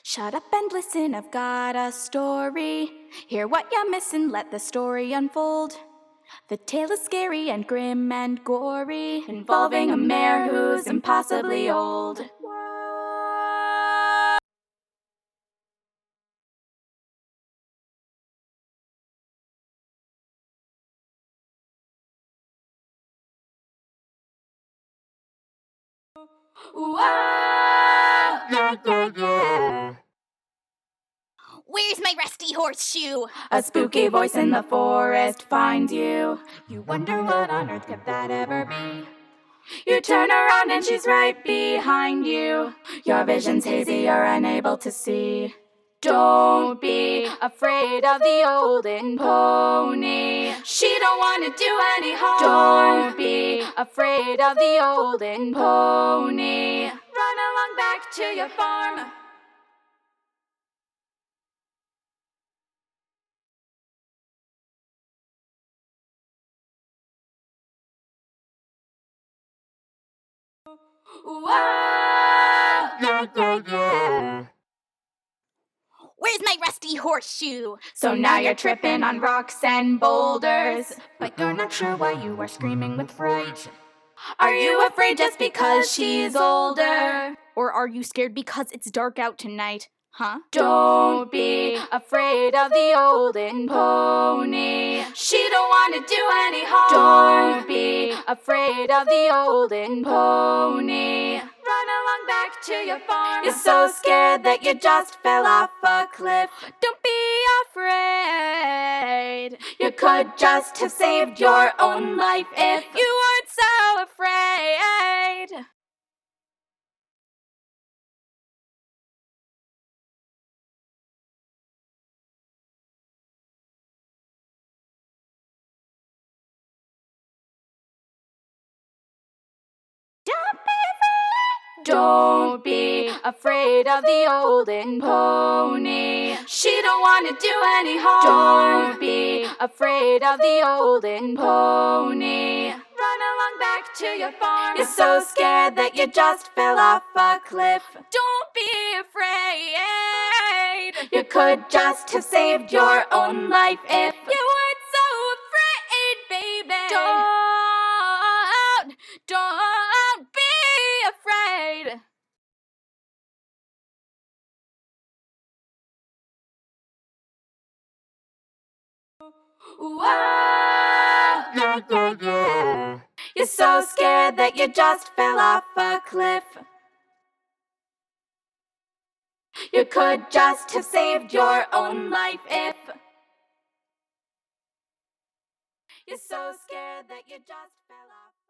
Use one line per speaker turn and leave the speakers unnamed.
Shut up and listen, I've got a story. Hear what you're missing, let the story unfold. The tale is scary and grim and gory, involving a mare who's impossibly old.
Where's my rusty horseshoe?
A spooky voice in the forest finds you. You wonder what on earth could that ever be? You turn around and she's right behind you. Your vision's hazy, you're unable to see. Don't be afraid of the olden pony. She don't want to do any harm. Don't be afraid of the olden pony. Run along back to your farm.
Where's my rusty horseshoe?
So now you're tripping on rocks and boulders, but you're not sure why you are screaming with fright. Are you afraid just because she's older?
Or are you scared because it's dark out tonight? Huh?
Don't be afraid of the olden pony. She don't want to do any harm. Don't be afraid of the olden pony. Run along back to your farm. You're so scared that you just fell off a cliff.
Don't be afraid.
You could just have saved your own life if
You weren't so afraid.
Don't be afraid of the olden pony. She don't want to do any harm. Don't be afraid of the olden pony. Run along back to your farm. You're so scared that you just fell off a cliff.
Don't be afraid.
You could just have saved your own life if
You weren't so afraid, baby. Don't be afraid.
You're so scared that you just fell off a cliff. You could just have saved your own life if you're so scared that you just fell off.